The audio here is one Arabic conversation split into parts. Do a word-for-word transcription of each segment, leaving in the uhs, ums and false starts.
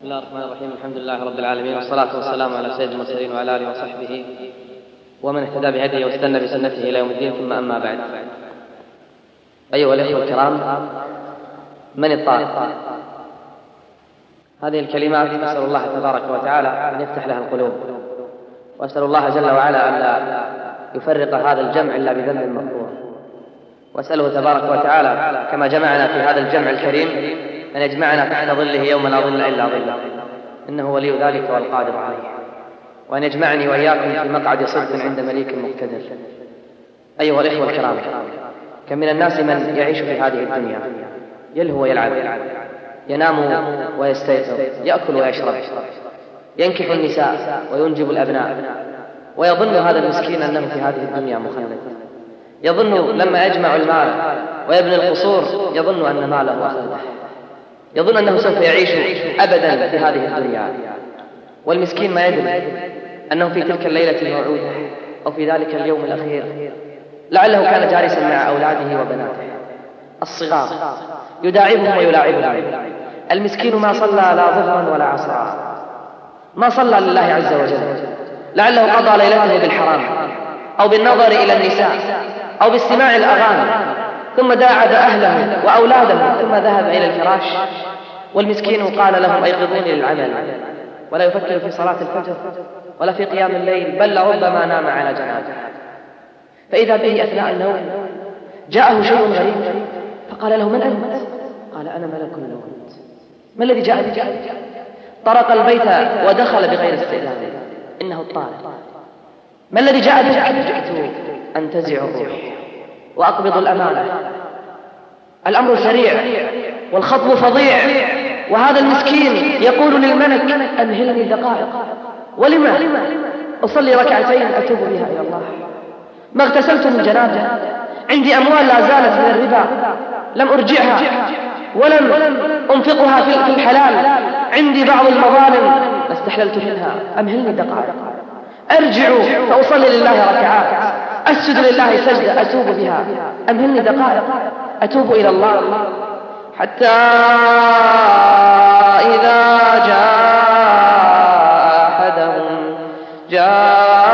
الله الرحمن الرحيم. الحمد لله رب العالمين، والصلاة والسلام على سيد المرسلين وعلى آله وصحبه ومن اهتدى بهديه واستنى بسنته إلى يوم الدين، ثم أما بعد. أيها الأخوة الكرام، من الطائف؟ هذه الكلمات أسأل الله تبارك وتعالى أن يفتح لها القلوب، وأسأل الله جل وعلا أن لا يفرق هذا الجمع إلا بذنب مغفور، وأسأله تبارك وتعالى كما جمعنا في هذا الجمع الكريم أن يجمعنا تحت ظله يوم لا ظل إلا ظله، إنه ولي ذلك والقادر عليه، وأن يجمعني وإياكم في مقعد صدق عند مليك مقتدر. أيها الإخوة الكرام، كم من الناس من يعيش في هذه الدنيا يلهو ويلعب، ينام ويستيقظ، يأكل ويشرب، ينكح النساء وينجب الأبناء، ويظن هذا المسكين أنه في هذه الدنيا مخلد، يظن لما يجمع المال ويبني القصور يظن أن ماله أخلده، يظن أنه سوف يعيش أبدا في هذه الدنيا، والمسكين ما يدري أنه في تلك الليلة الموعودة أو في ذلك اليوم الأخير لعله كان جالسا مع أولاده وبناته الصغار يداعبهم ويلاعبهم. المسكين ما صلى لا ظهرا ولا عصرا، ما صلى لله عز وجل، لعله قضى ليلته بالحرام أو بالنظر إلى النساء أو باستماع الأغاني، ثم داعب أهله وأولاده ثم ذهب إلى الفراش، والمسكين قال لهم أيقظوني للعمل، ولا يفكر في صلاة الفجر ولا في قيام الليل، بل ربما نام على جنازة. فإذا به أثناء النوم جاءه شيء غريب فقال له: من أنت؟ قال: أنا ملك الموت. ما الذي جاء بك؟ طرق البيت ودخل بغير استئذان، إنه الطارق. ما الذي جاء بك؟ جئت أنتزع الروح وأقبض الأمانة. الأمر سريع والخطب فظيع، وهذا المسكين يقول للملك: أمهلني دقائق. ولما؟ أصلي ركعتين أتوب بها إلى الله. ما اغتسلت من جنابه، عندي أموال لا زالت من الربا لم أرجعها ولم أنفقها في الحلال، عندي بعض المظالم ما استحللت منها، أمهلني دقائق. أرجع فأصلي لله ركعات، أسجد لله سجدة أتوب بها، أمهلني دقائق أتوب إلى الله. حتى إذا جاء أحدهم جاء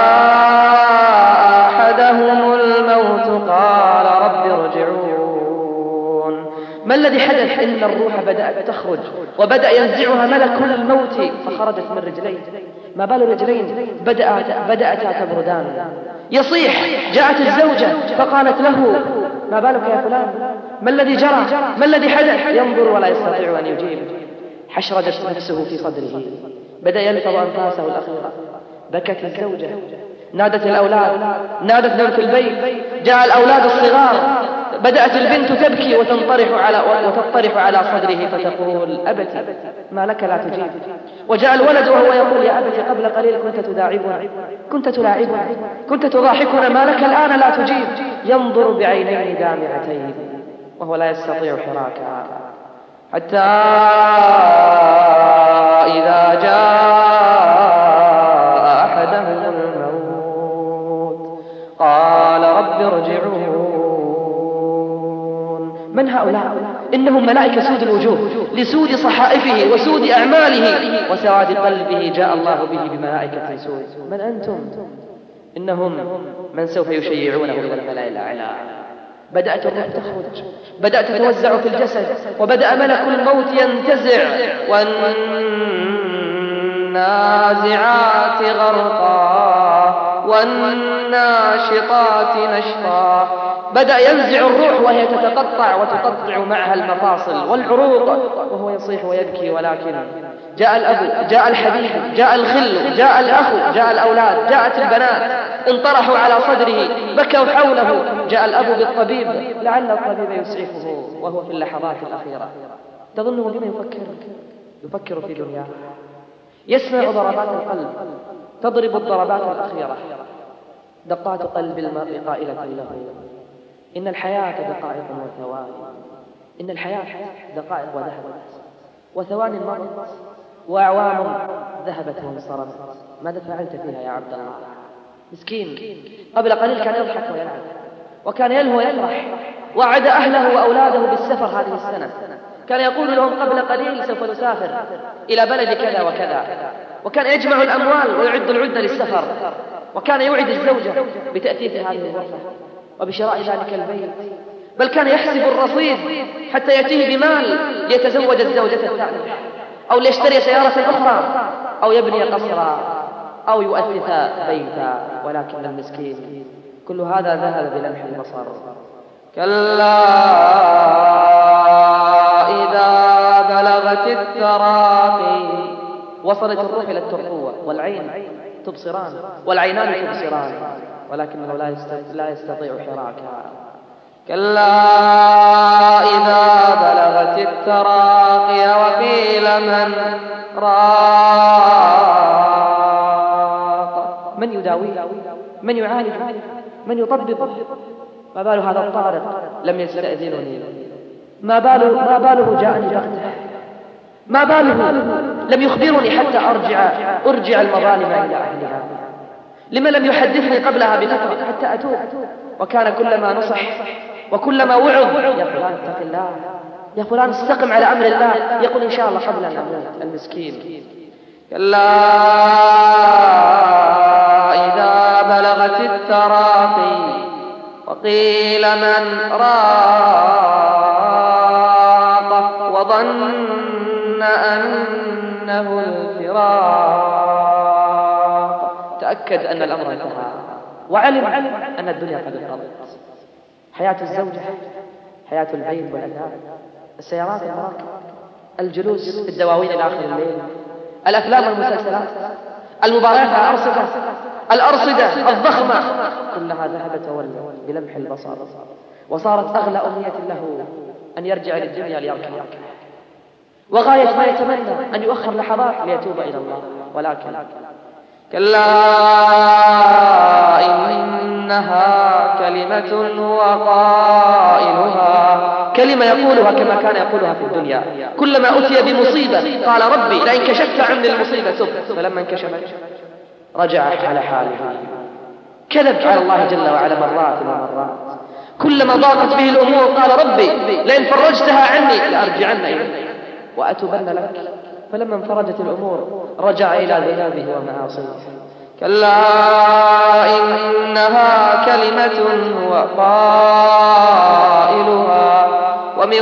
أحدهم الموت قال رب ارجعون. ما الذي حدث؟ إن الروح بدأت تخرج وبدأ ينزعها ملك الموت فخرجت من رجليه. ما بال رجلين بدأت بدأتا تبردان، يصيح. جاءت الزوجة فقالت له: ما بالك يا فلان؟ ما الذي جرى؟ ما الذي حدث؟ ينظر ولا يستطيع أن يجيب. حشرجت نفسه في صدره، بدأ يلفظ أنفاسه الأخيرة. بكت الزوجة، نادت الأولاد، نادت بنت البيت، جاء الأولاد الصغار، بدأت البنت تبكي وتنطرح على وتطرح على صدره فتقول: أبتي ما لك لا تجيب. وجاء الولد وهو يقول: يا أبتي قبل قليل كنت تداعبنا، كنت تلاعبنا، كنت تضاحكنا، ما لك الآن لا تجيب. ينظر بعينين دامعتين وهو لا يستطيع حراكا. حتى إذا جاء أحدهم الموت قال رب ارجعون. من هؤلاء؟ إنهم ملائكة سود الوجوه، لسود صحائفه وسود أعماله وسواد قلبه جاء الله به بملائكة سود. من أنتم؟ إنهم من سوف يشيعونه إلى الملأ الأعلى. بدأت الروح تخرج، بدأت تتوزع في الجسد، وبدأ ملك الموت ينتزع. والنازعات غرقا والناشطات نشطا. بدأ ينزع الروح وهي تتقطع وتقطع معها المفاصل والعروق، وهو يصيح ويبكي. ولكن جاء الأب، جاء الحبيب، جاء الخل، جاء الأخ، جاء الأولاد، جاءت البنات، انطرحوا على صدره، بكوا حوله. جاء الأب بالطبيب، لعل الطبيب يسعفه وهو في اللحظات الأخيرة. تظنه بما يفكر؟ يفكر في دنياه. يسمع ضربات القلب تضرب الضربات الأخيرة، دقات قلب المرء قائلة له: إن الحياة دقائق وثواني، إن الحياة دقائق وذهبت، وثواني مرت، وأعوام ذهبت وانصرمت. ماذا فعلت فيها يا عبد الله؟ مسكين قبل قليل كان يضحك ويلعب، وكان يلهو ويفرح، وعد أهله وأولاده بالسفر هذه السنة، كان يقول لهم قبل قليل سوف نسافر إلى بلد كذا وكذا، وكان يجمع الأموال ويعد العدة للسفر، وكان يوعد الزوجة بتأثيث هذه الغرفة وبشراء ذلك البيت، بل كان يحسب الرصيد حتى يأتيه بمال ليتزوج الزوجة الثانية، أو ليشتري سيارة أخرى، أو يبني قصرا، أو يؤثث بيتا. ولكن المسكين كل هذا ذهب بلمح البصر. كلا إذا بلغت التراقي، وصلت الروح إلى الترقوة، والعين تبصران والعينان تبصران، ولكنه لا يستطيع حراكها. كلا إذا بلغت التراقي وقيل من راق، من يداويه، من يعالجه، من يطببه. ما بال هذا الطارق لم يستأذنني، ما باله ما باله جاءني بغته، ما باله لم يخبرني حتى أرجع أرجع المظالم إلى أهلها، لما لم يحدثني قبلها بفترة حتى أتوب. وكان كلما نصح وكلما وعظ: يا فلان اتق الله، يا فلان استقم على أمر الله، يقول إن شاء الله قبل أن أموت. المسكين. كلا إذا بلغت التراقي وقيل من راق وظن أنه الفراق، تأكد أن الأمر انتهى، وعلم أن الدنيا قد انقضت. حياة الزوجة، حياة البيت والأولاد، السيارات المراكب، الجلوس في الدواوين إلى آخر الليل، الأفلام والمسلسلات، المباريات على الأرصدة الأرصدة الضخمة، كلها ذهبت وولت بلمح البصر، وصارت أغلى أمنية له أن يرجع للدنيا ليركب، وغاية ما يتمنى أن يؤخر لحظات ليتوب إلى الله. ولكن كلا إنها كلمة هو قائلها، كلمة يقولها كما كان يقولها في الدنيا. كلما أتي بمصيبة قال: ربي لئن كشفت عني المصيبة تب، فلما انكشفت رجع على حاله. كذب على الله جل وعلا مرات ومرات. كلما ضاقت به الأمور قال: ربي لئن فرجتها عني لأرجعن إليك وأتوبن لك، فلما انفرجت الأمور رجع إلى ذنوبه ومعاصيه. كلا إنها كلمة هو قائلها ومن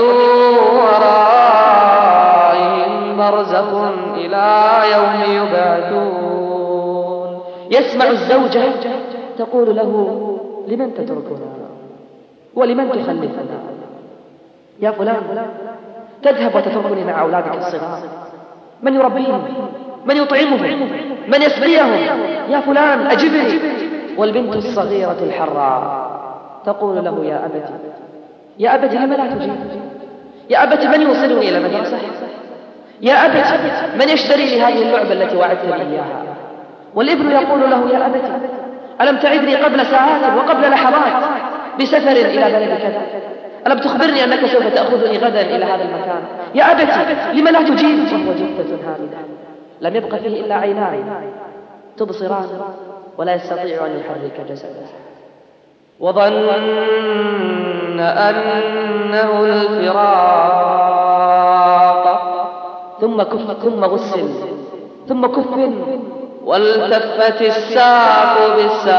ورائهم برزخ إلى يوم يبعثون. يسمع الزوجة تقول له: لمن تتركنا ولمن تخلفنا؟ يا فلان تذهب وتتركني مع أولادك الصغار، من يربيهم؟ من يطعمهم؟ من يسقيهم؟ يا فلان أجبني. والبنت الصغيرة الحراء تقول له: يا أبت يا أبت لم لا تجيب؟ يا أبت من يوصلني إلى المدرسة؟ يا أبت من يشتري لي هذه اللعبة التي وعدتني إياها؟ والابن يقول له: يا أبت ألم تعدني قبل ساعات وقبل لحظات بسفر إلى بلد كذا؟ ألم تخبرني أنك سوف تأخذني غدا إلى هذا المكان؟ يا أبت لم لا تجيب؟ وهو جثة هامدة لم يبق فيه إلا عينان تبصران ولا يستطيع أن يحرك جسده. وظن أنه الفراق ثم كف ثم غسل ثم كفن والتفت الساق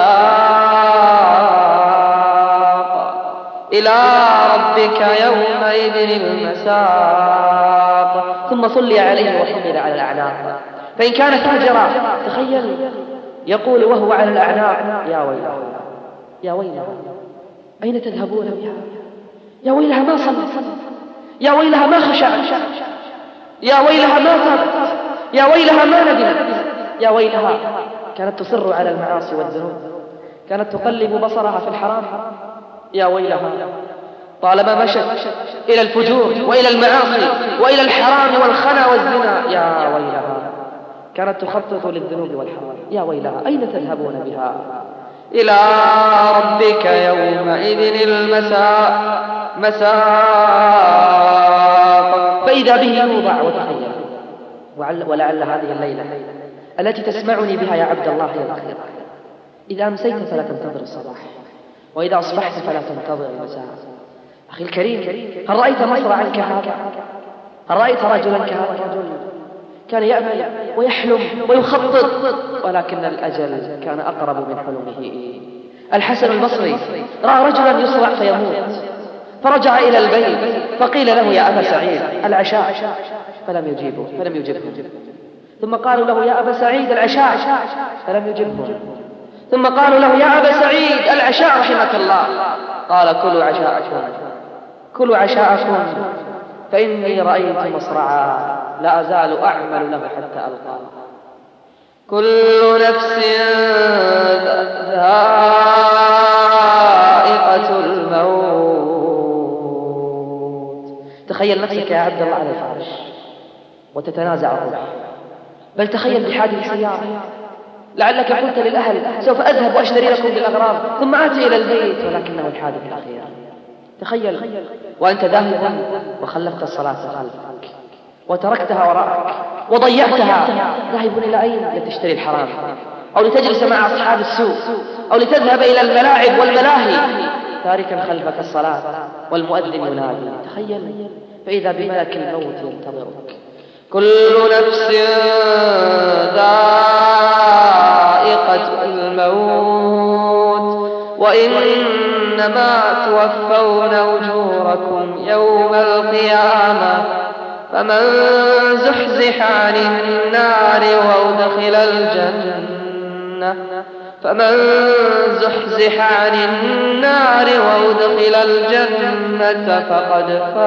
بالساق إلى ربك يومئذ المساق. ثم صلي عليه وحمل على الأعناق، فإن كان فاجرا تخيل يقول وهو على الأعناق: يا ويلها يا ويلها أين تذهبون بها؟ يا ويلها ما صلت، يا ويلها ما خشعت، يا ويلها ما تابت، يا ويلها ما ندمت، يا ويلها كانت تصر على المعاصي والذنوب، كانت تقلب بصرها في الحرام. يا ويلها طالما مشت إلى الفجور وإلى المعاصي وإلى الحرام والخنا والزنا. يا ويلها كانت تخطط للذنوب والحرام. يا ويلها أين تذهبون بها؟ إلى ربك يومئذ المساق مساق. فإذا به يوضع وتخيل. ولعل هذه الليلة التي تسمعني بها يا عبد الله هي الأخيرة. إذا أمسيت فلا تنتظر الصباح، وإذا أصبحت فلا تنتظر المساء. أخي الكريم، هل رأيت مصرعا كهذا؟ أرأيت رجلا كهذا الرجل كان يأمل ويحلم ويخطط، ولكن الأجل كان أقرب من حلمه. الحسن البصري رأى رجلا يصرع فيموت، فرجع إلى البيت فقيل له يا أبا سعيد العشاء، فلم يجيبه فلم يجبه. ثم قالوا له يا أبا سعيد العشاء، فلم يجبه. ثم قالوا له يا أبا سعيد العشاء رحمك الله، قال كلوا عشاءكم كلوا عشاءكم فإني رأيت مصرعا لا أزال أعمل له حتى ألقاه. كل نفس ذائقة الموت. تخيل نفسك يا عبد الله على الفرش وتتنازع الروح، بل تخيل بحادث سيارة، لعلك قلت للأهل سوف أذهب وأشتري لكم بالأغراض ثم آتي إلى البيت، ولكنه الحادث الأخير. تخيل وأنت ذاهب وخلفت الصلاة خلفك وتركتها وراءك وضيعتها، ذاهب إلى أين؟ لتشتري الحرام، أو لتجلس مع أصحاب السوق، أو لتذهب إلى الملاعب والملاهي، تاركا خلفك الصلاة والمؤذن ينادي. تخيل فإذا بملك الموت ينتظرك. كل نفس ذائقة الموت وإنما توفون أجوركم يوم القيامة، فمن زحزح عن النار وأدخل الجنة فمن زحزح عن النار وأدخل الجنة فقد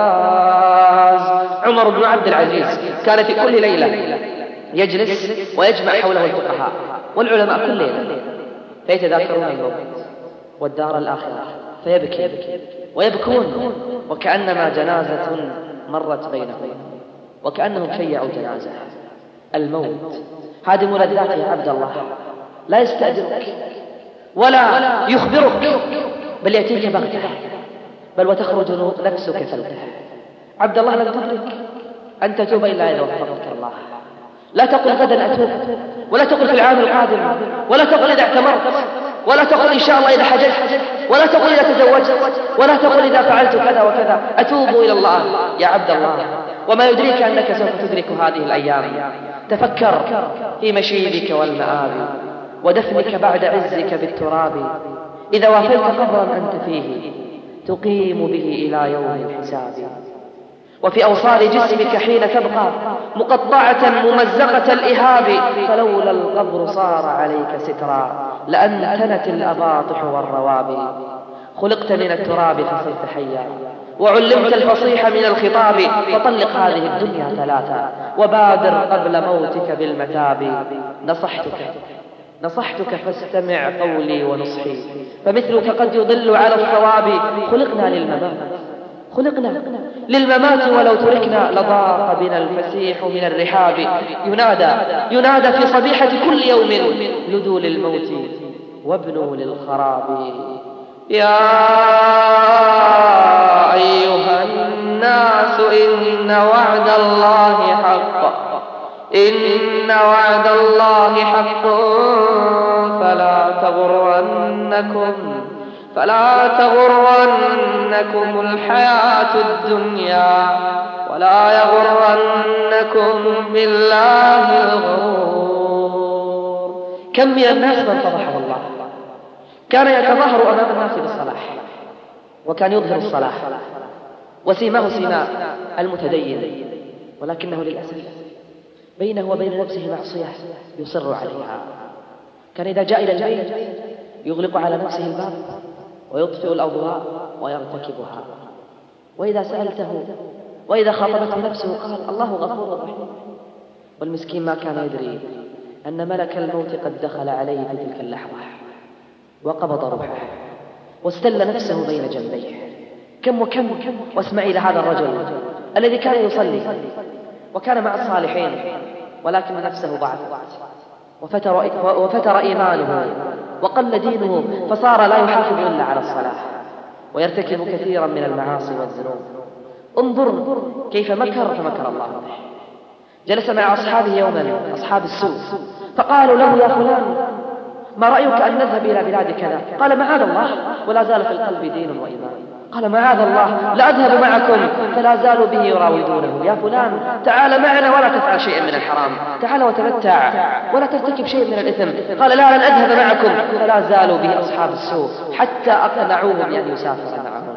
فاز. عمر بن عبد العزيز كان في كل ليلة يجلس ويجمع حوله الفقهاء والعلماء كل ليلة، فيتذاكرون الموت والدار الآخرة فيبكي ويبكون وكأنما جنازة مرت بينهم، وكأنهم شيعوا جنازة. الموت هادم لذات يا عبد الله، لا يستأذنك ولا يخبرك، بل يأتيك بغتة، بل وتخرج نفسك فلتة. عبد الله لن تدرك أن تتوب إلا إذا وفقك الله. لا تقل غدا أتوب، ولا تقل في العام القادم، ولا تقل إذا اعتمرت، ولا تقل إن شاء الله إذا حججت، ولا تقل إذا تزوجت، ولا تقل إذا فعلت كذا وكذا. أتوب إلى الله يا عبد الله، وما يدريك أنك سوف تدرك هذه الأيام. تفكر في مشيبك والمآب ودفنك بعد عزك بالتراب، إذا وافيت قبرا أنت فيه تقيم به إلى يوم الحساب. وفي أوصال جسمك حين تبقى مقطعة ممزقة الإهاب، فلولا القبر صار عليك سترا لأنتنت الأباطح والروابي. خلقت من التراب فصرت حيا، وعلمت الفصيح من الخطاب، فطلق هذه الدنيا ثلاثا وبادر قبل موتك بالمتاب. نصحتك نصحتك فاستمع قولي ونصحي، فمثلك قد يضل على الصواب. خلقنا للممات خلقنا للممات ولو تركنا لضاق بنا الفسيح من الرحاب. ينادى ينادى في صبيحة كل يوم لدوا للموت وابنوا للخراب. يا أيها الناس إن وعد الله حق إن وعد الله حق فلا تغرنكم فلا تغرنكم الحياة الدنيا ولا يغرنكم بالله الغرور. كم من الناس من فضحه الله، كان يتظاهر أمام الناس بالصلاح، وكان يظهر الصلاح وسيماه سيماء المتدين، ولكنه للأسف بينه وبين نفسه معصية يصر عليها. كان إذا جاء إلى البيت يغلق على نفسه الباب ويطفئ الأضواء ويرتكبها، وإذا سألته وإذا خاطبته نفسه قال الله غفور رحيم. والمسكين ما كان يدري أن ملك الموت قد دخل عليه في تلك اللحظة وقبض روحه واستل نفسه بين جنبيه. كم وكم واسمعي لهذا الرجل الذي كان يصلي وكان مع الصالحين، ولكن نفسه ضعفت وفتر, وفتر إيمانه وقل دينه، فصار لا يحافظ إلا على الصلاة ويرتكب كثيرا من المعاصي والذنوب. انظر كيف مكر فمكر الله به. جلس مع أصحابه يوما أصحاب السوء فقالوا له يا فلان ما رأيك أن نذهب إلى بلاد كذا؟ قال معاذ الله، ولا زال في القلب دين وإيمان. قال معاذ الله لا أذهب معكم، فلا زالوا به يراودونه: يا فلان تعال معنا ولا تفعل شيئا من الحرام، تعال وتمتع ولا ترتكب شيء من الإثم. قال لا لن أذهب معكم، فلا زالوا به أصحاب السوء حتى أقنعوه بأن يسافر معهم.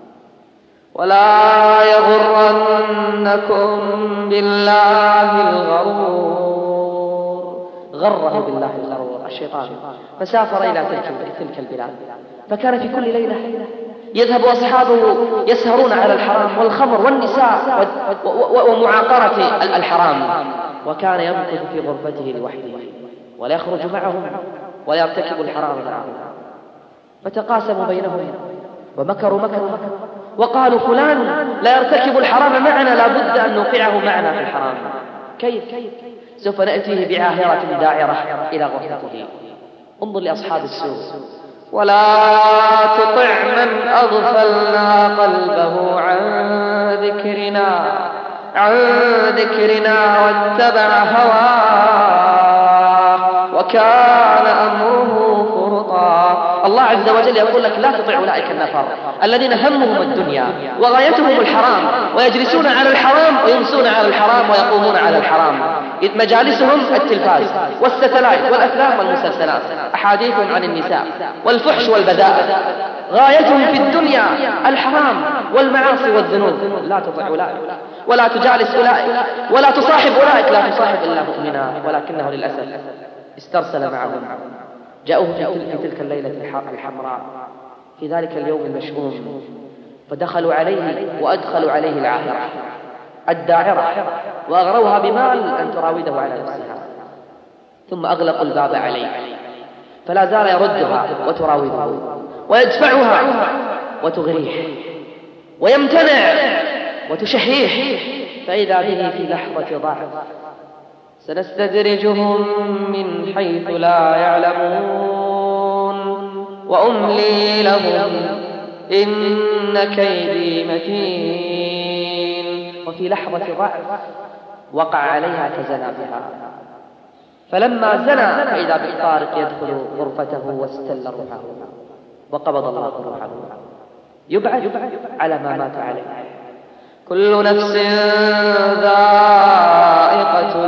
ولا يغرنكم بالله الغرور. غره بالله الغرور الشيطان، فسافر إلى تلك البلاد، فكان في كل ليلة يذهب أصحابه يسهرون على الحرام والخمر والنساء ومعاقرة الحرام، وكان يمكث في غرفته لوحده ولا يخرج معهم ولا يرتكب الحرام معهم. فتقاسموا بينهم ومكروا مكروا وقالوا فلان لا يرتكب الحرام معنا، لا بد أن نوقعه معنا في الحرام. كيف؟ سوف نأتيه بعاهرة داعرة إلى غرفته. انظر لأصحاب السوء: ولا تطع من أغفلنا قلبه عن ذكرنا عن ذكرنا واتبع هواه وكان أمره فرطا. الله عز وجل يقول لك لا تطع أولئك النفر الذين همهم الدنيا وغايتهم الحرام، ويجلسون على الحرام ويمسون على الحرام ويقومون على الحرام. مجالسهم التلفاز والستلايت والأفلام والمسلسلات، أحاديث عن النساء والفحش والبذاء، غايتهم في الدنيا الحرام والمعاصي والذنوب. لا تطع أولئك ولا تجالس أولئك ولا تصاحب أولئك. لا تصاحب إلا مؤمنا، ولكنه للأسف استرسل معهم. جاءوه في تلك الليلة الحمراء في ذلك اليوم المشؤوم، فدخلوا عليه وأدخلوا عليه العاهرة الداعرة وأغروها بمال أن تراوده على نفسها، ثم أغلقوا الباب عليه، فلا زال يردها وتراوده ويدفعها وتغريه ويمتنع وتشهيه، فإذا به في لحظة ضعف: سنستدرجهم من حيث لا يعلمون وأملي لهم إن كيدي متين. وفي لحظة ضعف وقع عليها فزنى بها، فلما زنى فإذا بالطارق يدخل غرفته واستل روحه وقبض الله روحه. يبعد على ما مات عليه. كل نفس ذائقة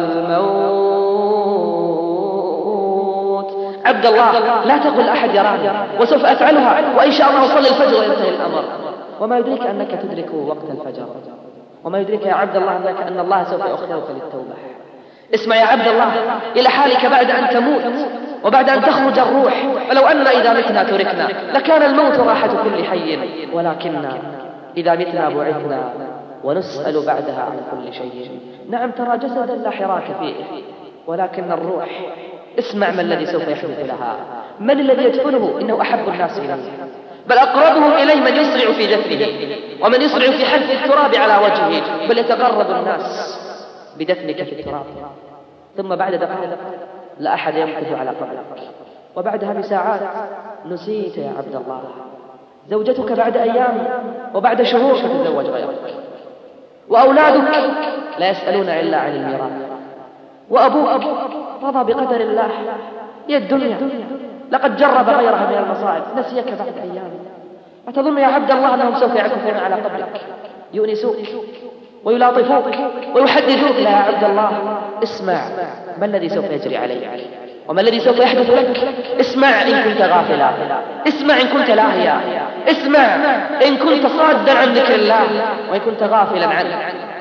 الموت. عبد الله لا تقل أحد يراني وسوف أفعلها، وإن شاء الله أصلي الفجر وينتهي الأمر. وما يدريك أنك تدرك وقت الفجر، وما يدريك يا عبد الله أنك أن الله سوف يؤخرك للتوبة. اسمع يا عبد الله إلى حالك بعد أن تموت وبعد أن تخرج الروح. فلو أن إذا متنا تركنا لكان الموت راحة كل حي، ولكن إذا متنا بعثنا ونسأل بعدها عن كل شيء. نعم ترى جسدا لا حراك فيه، ولكن الروح اسمع ما الذي سوف يحدث لها. من الذي يدفنه؟ إنه أحب الناس إليه، بل أقربهم إليه من يسرع في دفنه ومن يسرع في حث التراب على وجهه، بل يتقرب الناس بدفنك في التراب. ثم بعد دقائق لا أحد يمكث على قبرك، وبعدها بساعات نسيت يا عبد الله. زوجتك بعد أيام وبعد شهور تتزوج غيرك، وأولادك لا يسألون إلا عن الميراث، وأبوك رضى بقدر الله. هي الدنيا لقد جرب غيرها من المصائب، نسيك بعد أيام. أتظن يا عبد الله أنهم سوف يعكفون على قبرك، يؤنسوك ويلاطفوك ويحدثوك؟ لا يا عبد الله، اسمع ما الذي سوف يجري عليك وما الذي سوف يحدث لك. اسمع إن كنت غافلا، اسمع إن كنت لاهيا، اسمع إن كنت صادا عن ذكر الله وإن كنت غافلا عنه.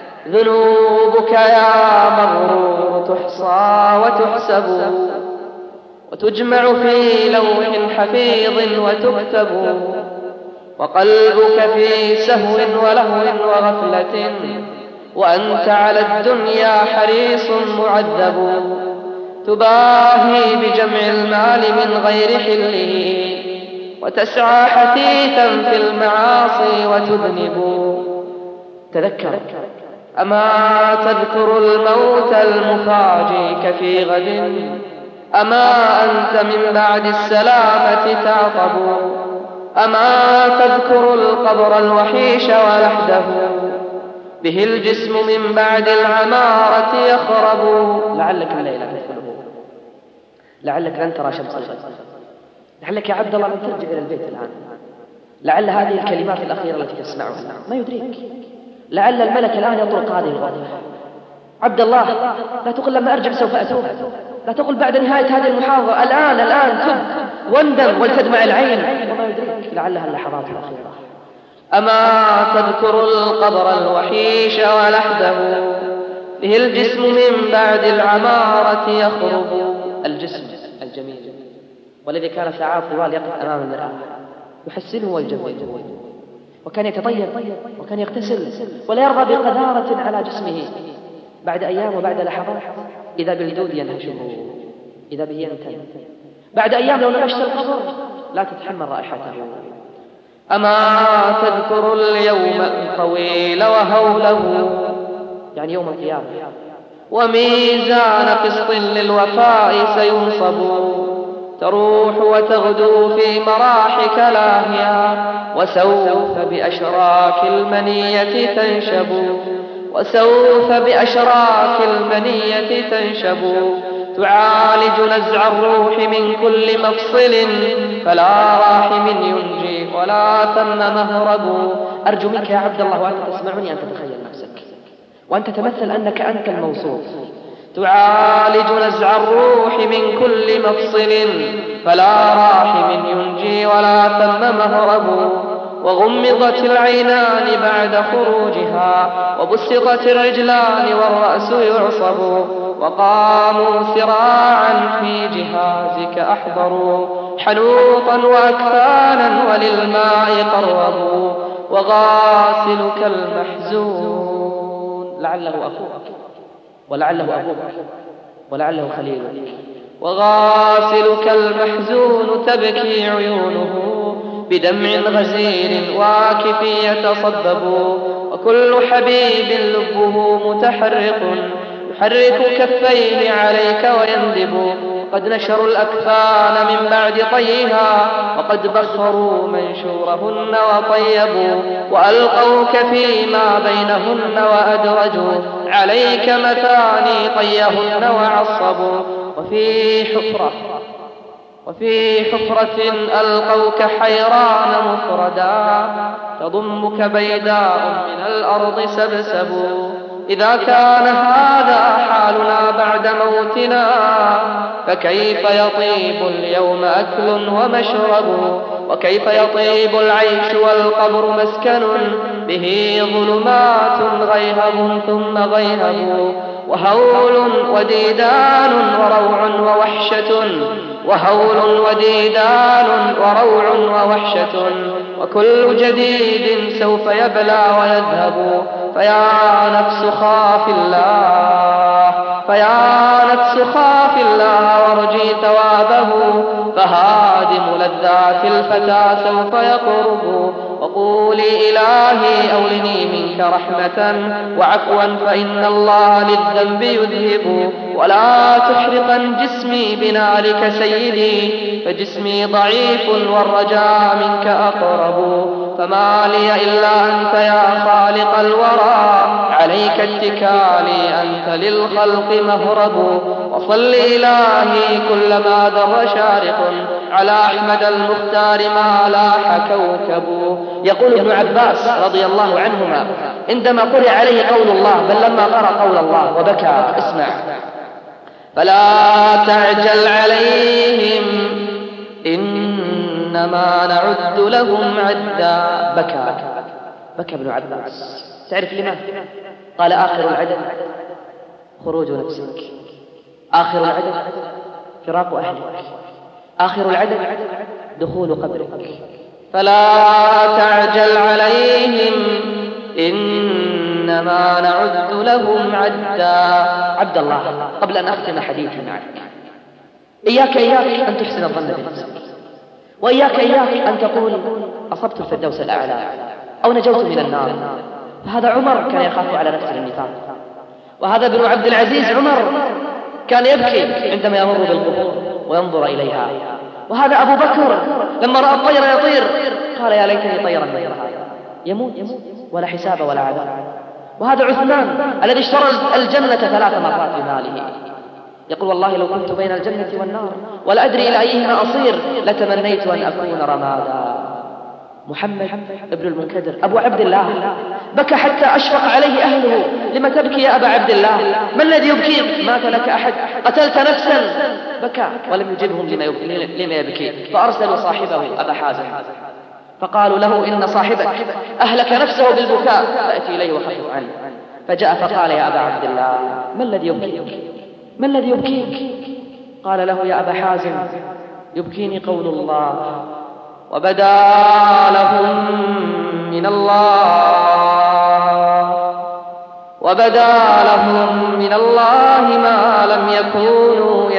ذنوبك يا مغرور تحصى وتحسب وتجمع في لوح حفيظ وتكتب، وقلبك في سهو ولهو وغفلة، وأنت على الدنيا حريص معذب. تباهي بجمع المال من غير حله وتسعى حثيثا في المعاصي وتذنب. تذكر أما تذكر الموت المفاجيك في غد، أما أنت من بعد السلامة تعقب، أما تذكر القبر الوحيش ولحده، به الجسم من بعد العمارة يخرب. لعلك الليلة تدخله، لعلك لن ترى شمس الغد، لعلك يا عبد الله لن ترجع إلى البيت الآن، لعل هذه الكلمات الأخيرة التي تسمعها ما يدريك، لعل الملك الآن يطرق هذه الغرفة. عبد الله، لا تقل لما أرجع سوف أتوب، لا تقل بعد نهاية هذه المحاضرة، الآن الآن تب واندم ولتدمع العين، وما يدريك لعلها اللحظات الأخيرة. أما تذكر القبر الوحيش ولحده، به الجسم من بعد العمارة يخرب. الجسم الجميل والذي كان ساعات طوال يقف أمام المرآة يحسنه ويجمله، وكان يتطيب وكان يغتسل ولا يرضى بقذارة على جسمه. بعد أيام وبعد لحظات إذا بالجدود ينهشه، إذا به ينتن. بعد أيام لو نبشت القبر لا تتحمل رائحته. أما تذكر اليوم الطويل وهوله، يعني يوم القيامة، وميزان قسط للوفاء سينصب، تروح وتغدو في مراحك لاهيا، وسوف بأشراك المنية تنشب، وسوف بأشراك المنية تنشب، تعالج نزع الروح من كل مفصل، فلا راحم ينجي ولا ثم مهرب. أرجو منك يا عبد الله وأنت تسمعني أن تتخيل نفسك وأن تتمثل أنك أنت الموصوف. تعالج نزع الروح من كل مفصل، فلا راحم ينجي ولا ثم مهرب. وغمضت العينان بعد خروجها، وبسطت الرجلان والرأس يعصب، وقاموا سراعا في جهازك أحضروا، حنوطا وأكفانا وللماء قربوا، وغاسلك المحزون، لعله أخوك ولعله أبوك ولعله خليلك، وغاسلك المحزون تبكي عيونه بدمع غزير واكف يتصبب، وكل حبيب لبه متحرق يحرك كفيه عليك ويندب. قد نشروا الأكفان من بعد طيها، وقد بخروا منشورهن وطيبوا، وألقوك فيما بينهن وأدرجوا عليك مثاني طيهن وعصبوا. وفي حفرة وفي حفرة ألقوك حيران مفردا، تضمك بيداء من الأرض سبسب. إذا كان هذا حالنا بعد موتنا، فكيف يطيب اليوم أكل ومشرب، وكيف يطيب العيش والقبر مسكن، به ظلمات غيهب ثم غيهب، وهول وديدان وروع ووحشة، وهول وديدان وروع ووحشة، وكل جديد سوف يبلى ويذهب. فيا نفس خاف الله، فيا نفس خاف الله وارجي ثوابه، فهادم لذات الفتى سوف يقرب. وقولي إلهي أولني منك رحمة وعفوا، فإن الله للذنب يذهب. ولا تحرقا جسمي بنارك سيدي، فجسمي ضعيف والرجاء منك أقرب. فما لي إلا أنت يا خالق الورى، عليك اتكالي أنت للخلق مهرب. وصل إلهي كلما ذر شارق، على أحمد المختار ما لاح كوكب. يقول ابن عباس رضي الله عنهما عندما قرئ عليه قول الله، بل لما قرأ قول الله وبكى، اسمع: فلا تعجل عليهم إنما نعد لهم عدا. بكى بكى ابن عباس. تعرف لماذا؟ قال: آخر العدد خروج نفسك، آخر العدد فراق أهلك، آخر العدد دخول قبرك. فلا تعجل عليهم إنما نعد لهم عدا. عبد الله، قبل أن أختم حديثي معك، إياك إياك أن تحسن الظن بنفسك، وإياك إياك أن تقول أصبت الفردوس الأعلى أو نجوت من النار. فهذا عمر كان يخاف على نفسه النفاق، وهذا ابن عبد العزيز عمر كان يبكي عندما يمر بالقبور وينظر إليها، وهذا أبو بكر لما رأى الطير يطير قال: يا ليتني طيرا مثل هذا، يموت ولا حساب ولا عذاب. وهذا عثمان الذي اشترى الجنة ثلاث مرات بماله، يقول: والله لو كنت بين الجنة والنار ولا أدري إلى أيهما أصير لتمنيت أن أكون رمادا. محمد ابن المنكدر أبو عبد الله بكى حتى أشفق عليه أهله. لما تبكي يا أبا عبد الله؟ ما الذي يبكيك؟ مات لك أحد؟ قتلت نفسا؟ بكى ولم يجبهم لما يبكي, لما يبكي. فأرسلوا صاحبه أبا حازم فقالوا له إن صاحبك أهلك نفسه بالبكاء فأتي إليه وخفف عنه. فجاء فقال يا أبا عبد الله ما الذي يبكيك؟ ما الذي يبكيك؟ قال له يا أبا حازم يبكيني قول الله وبدا لهم من الله وبدا لهم من الله ما لم يكونوا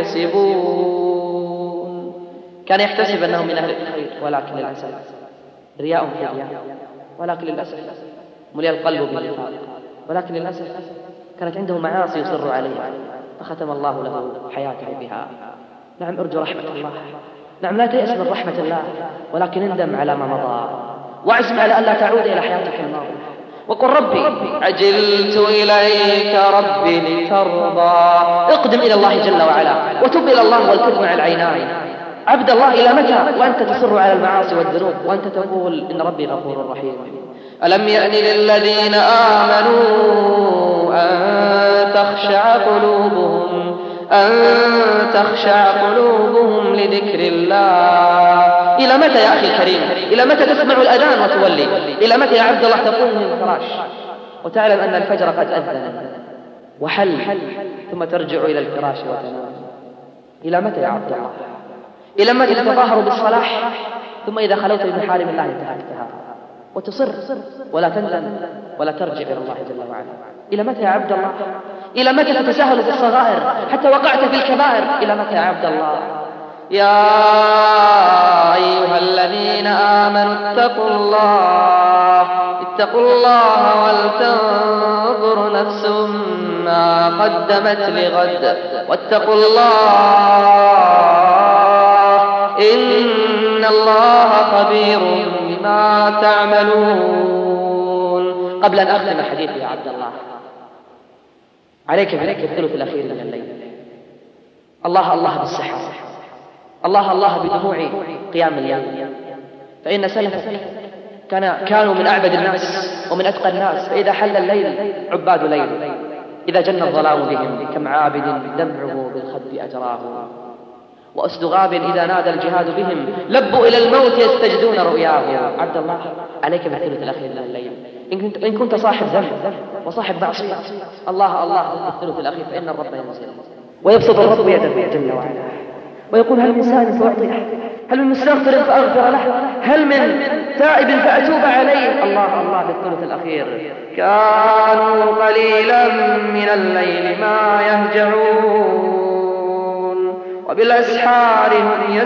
يحتسبون. كان يحتسب أنهم من أهل الخير ولكن للأسف رياء في رياء، ولكن للأسف ملئ القلب بالنفاق، ولكن للأسف كانت عنده معاصي يصر عليها فختم الله له حياته بها. نعم ارجو رحمة الله، نعم لا تيأس من رحمة الله، ولكن اندم على ما مضى واعزم على ألا تعود إلى حياتك الماضية وقل ربي عجلت إليك ربي لترضى. اقدم إلى الله جل وعلا وتب إلى الله والتف مع العينين. عبد الله إلى متى وأنت تصر على المعاصي والذنوب وأنت تقول إن ربي غفور رحيم؟ ألم يأن للذين آمنوا أن تخشع قلوبهم أن تخشع قلوبهم لذكر الله. إلى متى يا أخي الكريم؟ إلى متى تسمع الأذان وتولي؟ إلى متى يا عبد الله تقوم من الفراش وتعلم أن الفجر قد أذن وحل ثم ترجع إلى الفراش وتنام؟ إلى متى يا عبد الله؟ إلى متى تتظاهر بالصلاح ثم إذا خلوت بمحارم الله انتهكتها وتصر ولا تندم ولا ترجع إلى الله جل وعلا؟ إلى متى يا عبد الله؟ إلى متى تتساهل في الصغائر حتى وقعت في الكبائر؟ إلى متى يا عبد الله؟ يا أيها الذين آمنوا اتقوا الله اتقوا الله ولتنظر نفس ما قدمت لغد واتقوا الله إن الله خبير بما تعملون. قبل أن أختم حديثي يا عبد الله عليك بالثلث الأخير من الليل. الله الله بالسحر، الله الله بدموع قيام الليل، فإن سلفك كان كانوا من أعبد الناس ومن أتقى الناس، فإذا حل الليل عباد ليل، إذا جن الظلام بهم كم عابد دمعه بالخد أجراه، وأسد غاب إذا نادى الجهاد بهم لبوا إلى الموت يستجدون رؤياه. عبد الله عليك بالثلث الأخير من الليل. إن كنت, إن كنت صاحب ذنب وصاحب معصية الله الله بالثلث الأخير، فإن الرب ينزل ويبسط الرب يده جل وعلا ويقول هل من سائل فأعطيه، هل من مستغفر فأغفر له، هل من تائب فأتوب عليه. الله الله بالثلث الأخير. كانوا قليلا من الليل ما يهجعون وبالأسحار هم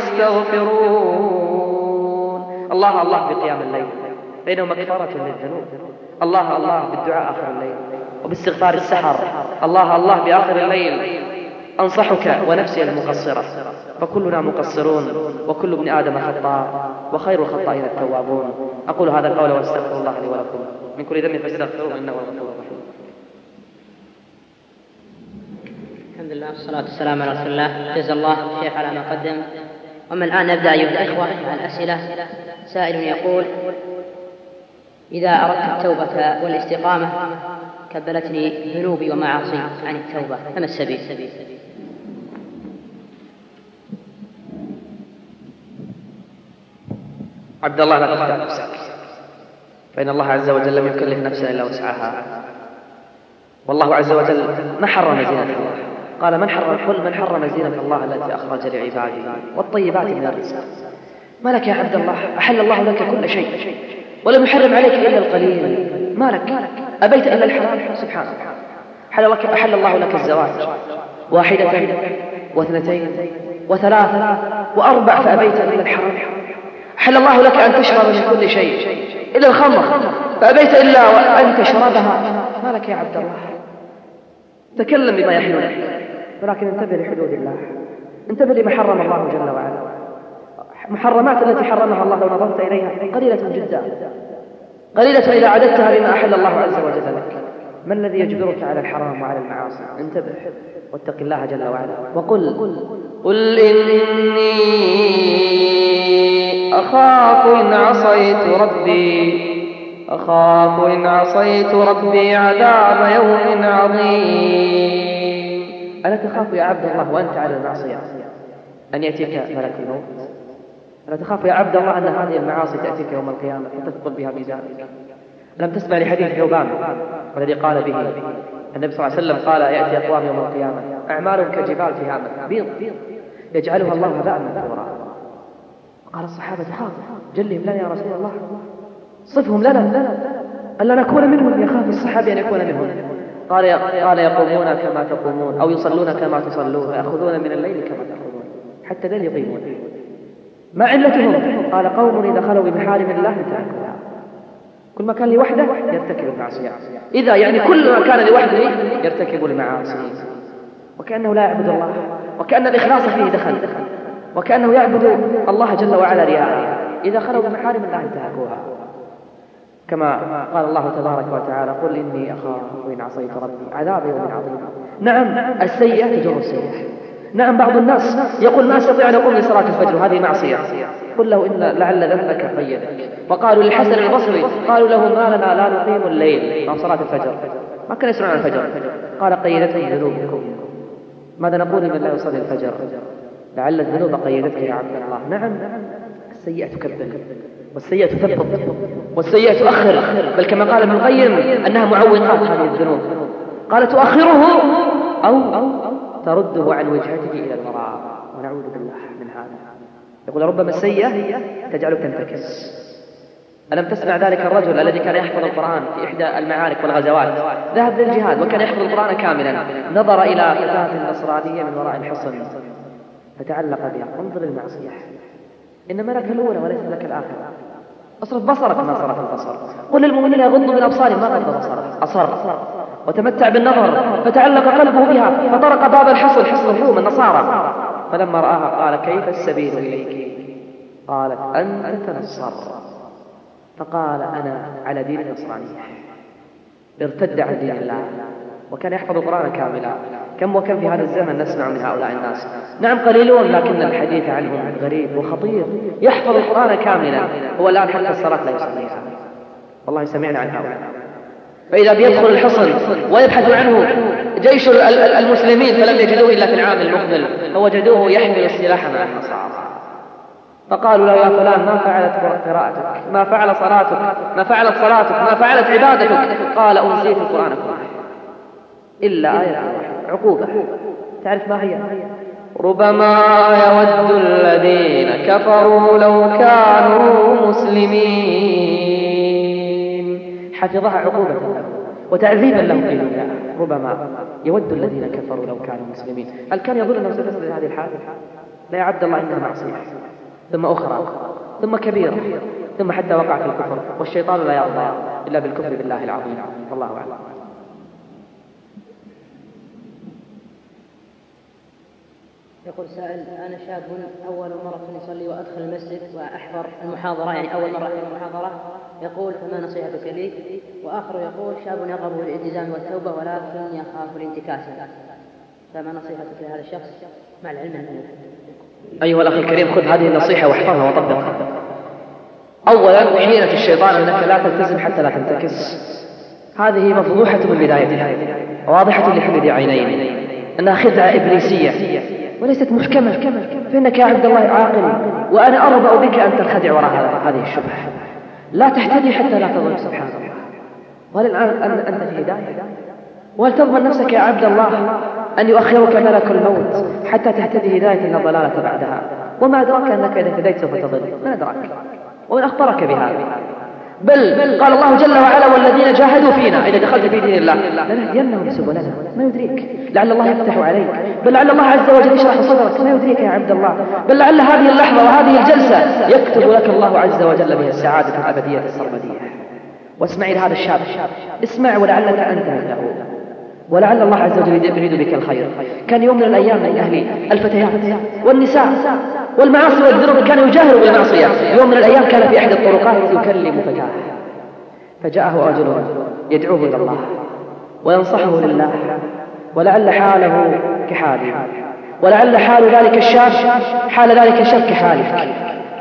يستغفرون. الله الله بقيام الليل فإنه مكفارة للذنوب. الله الله بالدعاء آخر الليل وباستغفار السحر. الله الله بآخر الليل. أنصحك ونفسي المقصرة، فكلنا مقصرون وكل ابن آدم خطاء وخير الخطائين التوابون. أقول هذا القول واستغفر الله لي ولكم من كل ذنب فاستغفروه إنه هو الغفور الرحيم. الحمد لله والصلاة والسلام على رسول الله. جزا الله الشيخ على ما قدم. ومن الآن نبدأ أيها الإخوة مع الأسئلة. سائل يقول: إذا أردت التوبة والاستقامة كبلتني ذنوبي ومعاصي عن التوبة، فما السبيل؟ عبد الله لا تخدع نفسك، فإن الله عز وجل لم يكلف نفسا إلا وسعها، والله عز وجل ما حرم زينة الله. قال من حرم قل من حرم زينة الله التي أخرج لعباده والطيبات من الرزق. ما لك يا عبد الله؟ أحل الله لك كل شيء ولم يحرم عليك إلا القليل. ما لك؟ أبيت إلا الحرام؟ سبحانه. أحل, لك أحل الله لك الزواج واحدة واثنتين وثلاثة وأربع فأبيت إلا الحرام. أحل الله لك أن تشرب من كل شيء إلا الخمر فأبيت إلا وأن تشربها. ما لك يا عبد الله؟ تكلم بما يحل لك، ولكن انتبه لحدود الله، انتبه لما حرم الله جل وعلا. محرمات التي حرمها الله لو نظرت إليها قليلة جدا، قليلة إذا عددتها بما أحل الله عز وجل لك. ما الذي يجبرك على الحرام وعلى المعاصي؟ انتبه واتق الله جل وعلا وقل قل إني أخاف إن عصيت ربي أخاف إن عصيت ربي عذاب يوم عظيم. ألا تخاف يا عبد الله وأنت على المعصية أن يأتيك ملك الموت؟ ألا تخاف يا عبد الله أن هذه المعاصي تأتيك يوم القيامة فتثقل بها ميزانك؟ لم تسمع لحديث ثوبان والذي قال به النبي صلى الله عليه وسلم قال يأتي أقوام يوم القيامة أعمالهم كجبال تهامة بيض يجعلها الله هباء منثورا. قال الصحابة خاف جلهم لنا يا رسول الله، صفهم لنا ألا نكون منهم. يخاف الصحابي أن يكون منهم. قال قال يقومون كما تقومون أو يصلون كما تصلون ويأخذون من الليل كما تأخذون حتى ذل يقيمون. ما علتهم؟ قال قوم إذا خلوا بمحارم الله انتهكوها. كل ما كان لوحده يرتكب المعصية. إذا يعني كل ما كان لوحده يرتكب المعاصي، وكأنه لا يعبد الله، وكأن الإخلاص فيه دخل، وكأنه يعبد الله جل وعلا رياء. إذا خلوا بمحارم الله انتهكوها، كما قال الله تبارك وتعالى قل إني أخاف إن عصيت ربي عذاب يوم عظيم. نعم السيئة تجر السيئة. نعم بعض الناس يقول ما استطيع أن أقوم لصلاة الفجر وهذه معصية. قل له إن لعل ذنبك قيدك. وقالوا للحسن البصري قالوا له ما لنا لا نقيم الليل مع صلاة الفجر، ما كان يسمعون الفجر. قال قيدتهم ذنوبكم. ماذا نقول من لا يصلي الفجر؟ لعل الذنوب قيدتك يا عبد الله. نعم السيئة تكبر والسيئة تثبط والسيئة تؤخر، بل كما قال ابن القيم أنها معوقات هذه الذنوب. قال تؤخره أو ترده عن وجهته إلى الوراء، ونعوذ بالله من هذا. يقول ربما السيئة تجعلك تنتكس. ألم تسمع ذلك الرجل الذي كان يحفظ القرآن في إحدى المعارك والغزوات، ذهب للجهاد وكان يحفظ القرآن كاملا، نظر إلى فتاة نصرانية من وراء الحصن فتعلق بها. انظر المعصية، إنما لك الأولى وليس لك الآخرة. اصرف بصرك ما صرف البصر. قل للمؤمنين يغضوا من أبصارهم ما غض بصره، أصر وتمتع بالنظر فتعلق قلبه بها فطرق باب الحصن، حصن الروم النصارى. فلما رآها قال كيف السبيل إليك؟ قالت أنت تنصر. فقال أنا على دين النصرانية. ارتد عن دين الله وكان يحفظ القرآن كاملا. كم وكم في هذا الزمن نسمع من هؤلاء الناس. نعم قليلون لكن الحديث عنهم غريب وخطير. يحفظ القرآن كاملا هو الآن حتى الصلاة لا يصليها. والله سمعنا عن هؤلاء. فإذا بيدخل الحصن ويبحث عنه جيش المسلمين فلم يجدوه إلا في العام المقبل، فوجدوه يحمل السلاح مع النصارى. فقالوا له يا فلان ما فعلت قراءتك، ما فعل صلاتك، ما فعلت صلاتك، ما فعلت عبادتك؟ قال أنسيت القرآن كله إلا آية واحدة عقوبة. تعرف ما هي؟ ربما يود الذين كفروا لو كانوا مسلمين. حفظها عقوبة وتعذيبا لهم في الدنيا. ربما يود الذين كفروا لو كانوا مسلمين. هل كان يظن أنه ستصل هذه الحالة؟ لا يا عبد الله، إنها معصية ثم أخرى ثم كبيرة ثم حتى وقع في الكفر، والشيطان لا يرضى إلا بالكفر بالله العظيم. والله أعلم. يقول سائل أنا شاب أول مرة أصلي وأدخل المسجد وأحضر المحاضرة، يعني أول مرة أحضر المحاضرة، يقول فما نصيحتك لي؟ وآخر يقول شاب يرغب بالالتزام والتوبة ولكن يخاف الانتكاسة، فما نصيحتك لهذا الشخص مع العلم أنه؟ أيها الأخ الكريم خذ هذه النصيحة واحفظها وطبقها. أولا عينة الشيطان أنك لا تلتزم حتى لا تنتكس. هذه مفضوحة من بدايتها واضحة لكل ذي عينين أنها خدعة إبليسية وليست محكمة. فإنك يا عبد الله عاقل وأنا أرضى بك أن تنخدع وراء هذه الشبهة. لا تهتدي حتى لا تضل سبحان الله. وهل الآن أنت في هداية؟ وهل تضمن نفسك يا عبد الله أن يؤخرك ملك الموت حتى تهتدي هداية لا ضلالة بعدها؟ وما أدراك أنك إذا اهتديت سوف تضل؟ ما أدراك؟ ومن أخبرك بهذا؟ بل قال الله جل وعلا والذين جاهدوا فينا إذا دخلت في دين الله لنهدينهم سبلنا. ما يدريك؟ لعل الله يفتح عليك، بل لعل الله عز وجل يشرح صدرك. ما يدريك يا عبد الله؟ بل لعل هذه اللحظة وهذه الجلسة يكتب لك الله عز وجل بها السعادة الأبدية السرمدية. واسمعي لهذا الشاب، اسمع ولعلك أنت له، ولعل الله عز وجل يريد بك الخير. كان يوم من الأيام من أهل الفتيات والنساء والمعاصي والذنوب كان يجاهر بالمعصية. يوم من الأيام كان في أحد الطرقات يكلم فتاة، فجاءه رجل يدعوه إلى الله وينصحه لله، ولعل حاله كحاله، ولعل حال ذلك الشاب حال ذلك الشاب كحالك.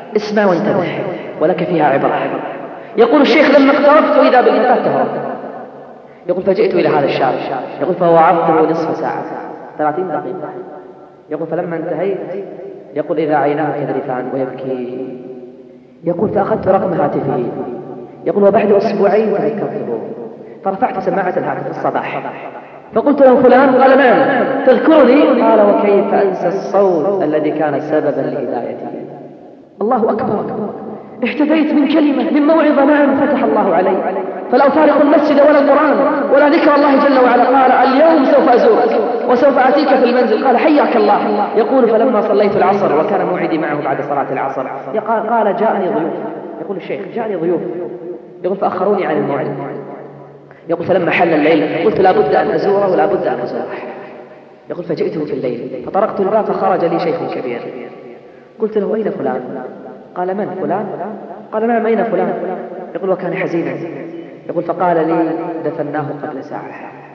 اسمع وانتبه ولك فيها عبرة. يقول الشيخ لما اقتربت إذا بالفتاة تهرب. يقول فجئت إلى هذا الشاب. يقول فوعظته نصف ساعة ثلاثين دقيقة. يقول فلما انتهيت يقول إذا عيناه تذرفان ويبكي. يقول فأخذت رقم هاتفه. يقول وبعد أسبوعين تذكرته فرفعت سماعة الهاتف في الصباح فقلت له فلان؟ قال نعم. تذكرني؟ قال وكيف أنسى الصوت الذي كان سببا لهدايتي. الله أكبر، اهتديت من كلمة من موعظة نعم فتح الله علي، فلا أفارق المسجد ولا القرآن ولا ذكر الله جل وعلا. قال اليوم سوف أزورك وسوف أتيك في المنزل. قال حياك الله. يقول فلما صليت العصر وكان موعدي معه بعد صلاة العصر قال, قال جاءني ضيوف. يقول الشيخ جاءني ضيوف. يقول فأخروني عن الموعد. يقول فلما حل الليل قلت لا بد أن أزوره ولا بد أن أزوره. يقول فجئته في الليل فطرقت الباب فخرج لي شيخ كبير. قلت له أين فلان؟ قال من فلان؟ قال نعم أين فلان؟ يقول وكان حزينا. يقول فقال لي دفناه قبل ساعة.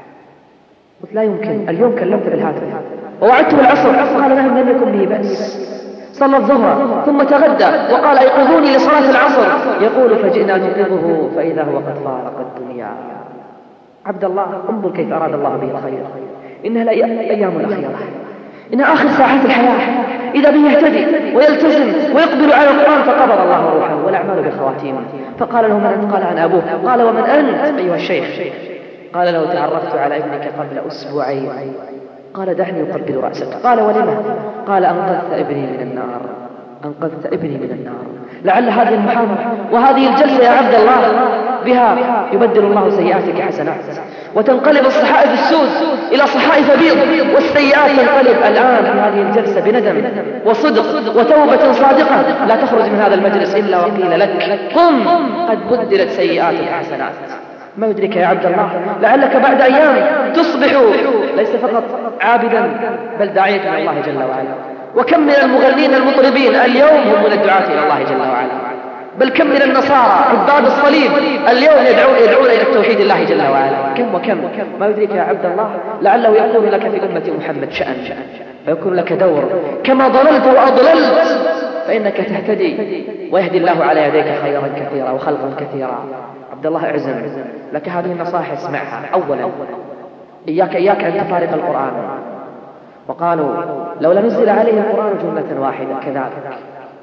قلت لا يمكن، اليوم كلمت بالهاتف ووعدته بالعصر. قال نعم لم يكن به بأس. صلى الظهر ثم تغدى وقال ايقظوني لصلاة العصر. يقول فجئنا نوقظه فإذا هو قد فارق الدنيا. عبد الله انظر كيف أراد الله به الخير. إنها الأيام الأخيرة، إنها آخر ساعات الحياة. إذا به يهتدي ويلتزم ويقبل على القرآن فقبض الله روحه والأعمال بالخواتيم. فقال له من أنت؟ قال عن أبوه. قال ومن أنت أيها الشيخ؟ قال له تعرفت على ابنك قبل أسبوعين. قال دعني أقبل رأسك. قال ولما؟ قال أنقذت ابني من النار، أنقذت ابني من النار. لعل هذه المحاضرة وهذه الجلسة يا عبد الله بها يبدل الله سيئاتك حسنات وتنقلب الصحائف السود إلى صحائف بيض، والسيئات تنقلب الآن في هذه الجلسة بندم وصدق وتوبة صادقة. لا تخرج من هذا المجلس إلا وقيل لك قم قد بدلت سيئاتك حسنات. ما يدرك يا عبد الله لعلك بعد أيام تصبح ليس فقط عابدا بل داعية إلى الله جل وعلا. وكم من المغنين المطربين اليوم هم من الدعاة إلى الله جل وعلا، بل كم من النصارى عباد الصليب اليوم يدعون يدعون إلى التوحيد الله جل وعلا. كم وكم. ما يدرك يا عبد الله لعله يكون لك في أمة محمد شأن ويكون لك دور. كما ضللت وأضللت فإنك تهتدي ويهدي الله على يديك خيرا كثيرا وخلقا كثيرا. عبد الله اعزم لك هذه النصائح اسمعها. أولا إياك إياك أن تفارق القرآن. وقالوا لولا نزل عليه القرآن جملة واحدة كذلك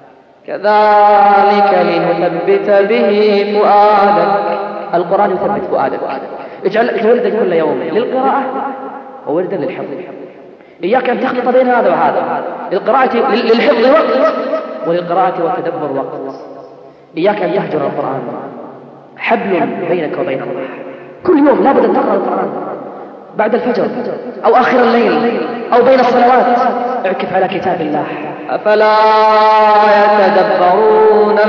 كذلك لنثبت به فؤادك. القرآن يثبت فؤادك. اجعل وردا كل يوم للقراءة ووردا للحفظ. إياك أن تخلط بين هذا وهذا. للقراءة للحفظ وقت وللقراءة والتدبر وقت. إياك أن تهجر القرآن، حبل بينك وبين الله. كل يوم لابد أن تقرأ القرآن بعد الفجر أو آخر الليل أو بين الصلوات. اعكف على كتاب الله. أفلا يتدبرون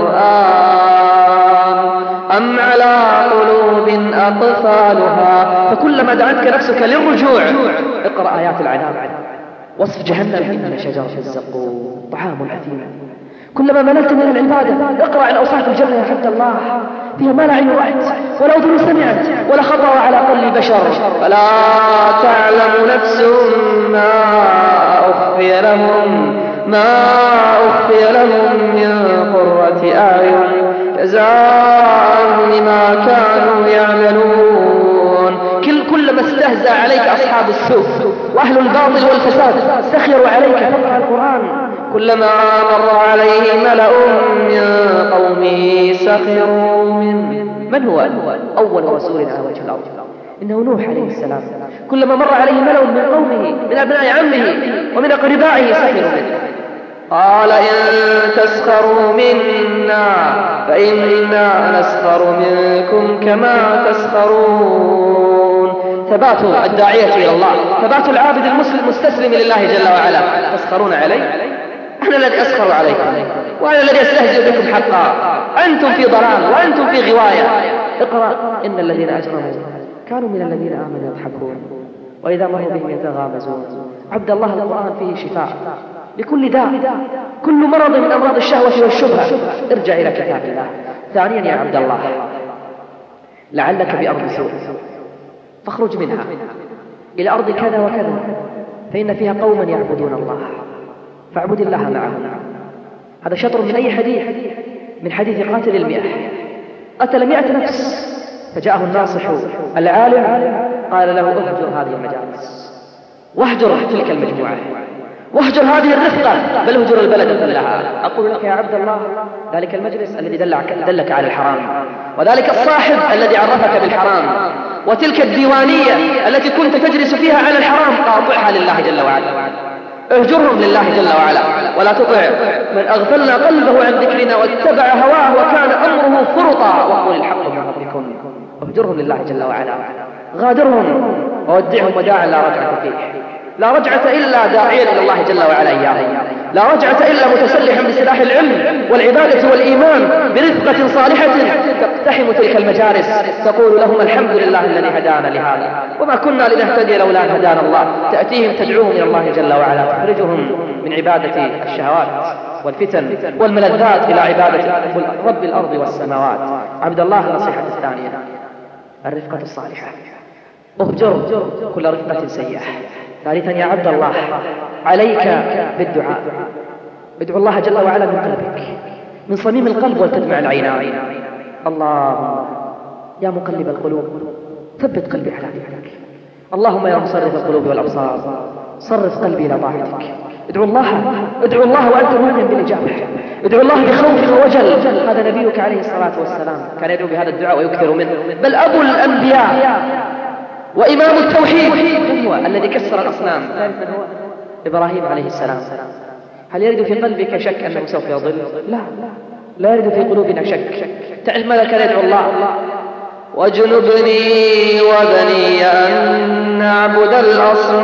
القرآن أم على قلوب أقفالها. فكلما دعتك نفسك للرجوع اقرأ آيات العذاب. وصف جهنم إن شجرة الزقوم طعام أثيم. كلما مللت من العبادة اقرأ عن أوصاف الجنة يا عبد الله، فيها ما لا عين رأت ولا أذن سمعت ولا خطر على قلب بشر. فلا تعلم نفس ما أخفي لهم ما أخفي لهم من قرة أعين جزاء بما كانوا يعملون. كل كلما استهزأ عليك أصحاب السوء وأهل الباطل والفساد سخروا عليك فاقرأ القرآن. كلما مر عليه ملأ من قومه سخروا منه. من هو أول رسول على وجه الأرض؟ إنه نوح عليه السلام. كلما مر عليه ملأ من قومه من أبناء عمه ومن أقربائه سخروا منه. قال إن تسخروا منا فإنا نسخر منكم كما تسخرون. ثبات الداعية إلى الله، ثبات العابد المسلم المستسلم لله جل وعلا. تسخرون علي؟ أنا الذي أسخر عليكم وأنا الذي أستهزئ بكم حقا. أنتم في ضلال وأنتم في غواية. اقرأ إن الذين أجرموا كانوا من الذين آمنوا يضحكون وإذا مروا بهم يتغامزون. عبد الله القرآن فيه شفاء لكل داء، كل مرض من أمراض الشهوة والشبهة. ارجع إلى كتاب الله. ثانيا يا عبد الله لعلك بأرض سوء فاخرج منها إلى أرض كذا وكذا فإن فيها قوما يعبدون الله فاعبد الله معهم. هذا شطر من أي حديث؟ من حديث قاتل المئة. قتل مئة نفس، فجاءه الناصح العالم قال له اهجر هذه المجالس، واهجر تلك المجموعة، واهجر هذه الرفقة، بل اهجر البلد كلها. أقول لك يا عبد الله، ذلك المجلس الذي دلك, دلك على الحرام، وذلك الصاحب الذي عرفك بالحرام، وتلك الديوانية التي كنت تجلس فيها على الحرام، قاطعها لله جل وعلا، اهجرهم لله جل وعلا. ولا تطع من أغفلنا قلبه عن ذكرنا واتبع هواه وكان أمره فرطا وقل الحق من ربكم. اهجرهم لله جل وعلا، غادرهم وودعهم وداعا لا رجعة فيه، لا رجعة إلا داعيا إلى الله جل وعلا إياهم، لا رجعة إلا متسلحا بسلاح العلم والعبادة والإيمان برفقة صالحة تقتحم تلك المجالس، تقول لهم الحمد لله الذي هدانا لهذا وما كنا لنهتدي لولا أن هدانا الله. تأتيهم تدعوهم إلى الله جل وعلا، تخرجهم من عبادة الشهوات والفتن والملذات إلى عبادة رب الأرض والسماوات. عبد الله النصيحة الثانية الرفقة الصالحة، اهجر كل رفقة سيئة. ثالثا يا عبد الله، عليك بالدعاء، ادعو الله جل وعلا من قلبك، من صميم القلب ولتدمع العينان. اللهم يا مقلب القلوب ثبت قلبي على دينك. اللهم يا مصرف القلوب والأبصار صرف قلبي إلى طاعتك. ادعو الله، ادعو الله وأنت مؤمن بالإجابة، ادعو الله بخوف ووجل. هذا نبيك عليه الصلاة والسلام كان يدعو بهذا الدعاء ويكثر منه، بل أبو الأنبياء وإمام التوحيد هو الذي كسر الأصنام. تعرف من هو؟ إبراهيم عليه السلام. هل يرد في قلبك شك أنه سوف يضل؟ لا، لا يرد في قلوبنا شك. تعرف ماذا كان يدعو الله؟ واجنبني وبني أن نعبد الأصنام.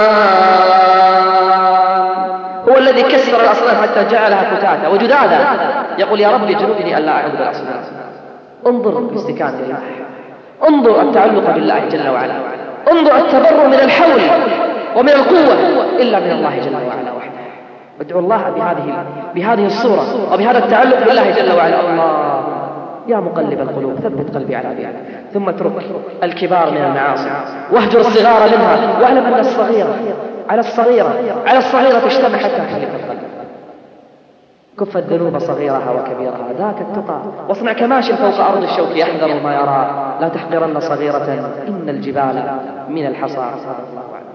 هو الذي كسر الأصنام حتى جعلها فتاتا وجدادا، يقول يا رب اجنبني ألا أعبد الأصنام. انظر باستكانة لله، انظر التعلق بالله جل وعلا، انظر التبرؤ من الحول ومن القوة إلا من الله جل وعلا وحده. ادعو الله بهذه بهذه الصورة وبهذا التعلق بالله جل وعلا. الله يا مقلب القلوب ثبت قلبي على دينك. ثم اترك الكبار من المعاصي واهجر الصغار منها، واعلم أن الصغيرة على الصغيرة على الصغيرة تجتمع حتى تخلق القلب. كف الذنوب صغيرها وكبيرها، ذاك التقى. واصنع كماش فوق أرض الشوك يحذر ما يرى، لا تحقرن صغيرة إن الجبال من الحصى. الله أعلم.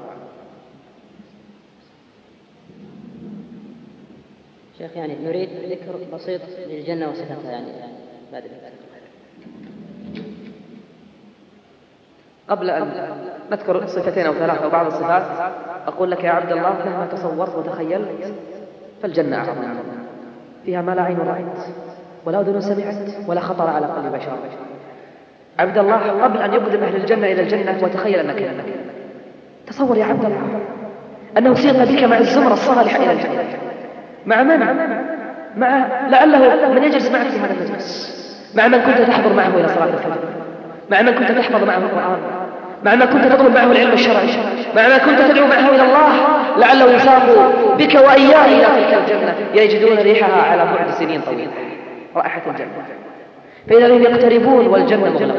شيخ يعني نريد ذكر بسيط للجنة وصفتها يعني بعد قبل أن نذكر صفتين أو ثلاثة أو بعض الصفات، أقول لك يا عبد الله مهما تصورت وتخيلت فالجنة أعظم، فيها ما لا عين رأت ولا أذن سمعت ولا خطر على قلب بشر. عبد الله قبل أن يقدم أهل الجنة إلى الجنة وتخيل أنك هناك، تصور يا عبد الله أنه سيق بك مع الزمرة الصالحة إلى الجنة. مع من؟ مع لعله من يجلس معك في هذا المجلس، مع من كنت تحضر معه إلى صلاة الفجر، مع من كنت تحفظ معه القرآن، مع من كنت تطلب معه العلم الشرعي، مع من كنت تدعو معه إلى الله. لعله يساق بك وإياه إلى تلك الجنة يجدون ريحها على بعد سنين طويلة، رائحة الجنة. فإذا هم يقتربون والجنة مغلقة.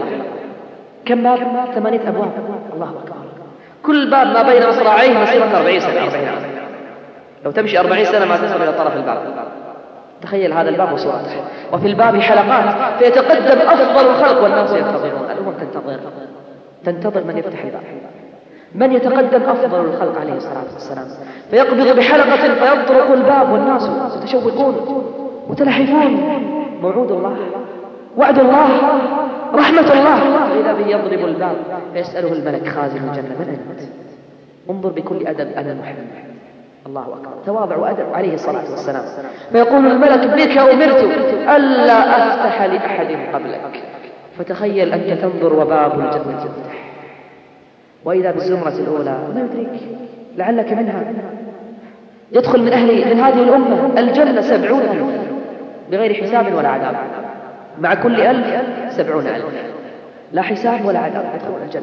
كم باب؟ ثمانية أبواب. الله أكبر. كل باب ما بين مصراعيه مسيرة أربعين سنة. أربعين عام. لو تمشي أربعين سنة ما تصل إلى طرف الباب. تخيل هذا الباب وصورته، وفي الباب حلقات فيتقدم أفضل الخلق والناس ينتظرون. الأمم تنتظر تنتظر من يفتح الباب، من يتقدم أفضل الخلق عليه الصلاة والسلام، فيقبض بحلقة فيطرق الباب والناس يتشوقون متلهفون. موعود الله، وعد الله، رحمة الله. فإذا به يضرب الباب فيسأله الملك خازن الجنة من أنت؟ انظر بكل أدب أنا محمد. الله أكبر، تواضع وأدب عليه الصلاة والسلام. فيقول الملك بك أمرت ألا أفتح لأحد قبلك. فتخيل أنت تنظر وباب الجنة يفتح، وإذا بالزمرة الأولى ما يدريك لعلك منها. يدخل من أهل من هذه الأمة الجنة سبعون ألف بغير حساب ولا عذاب، مع كل ألف سبعون ألف لا حساب ولا عذاب يدخلون الجنة.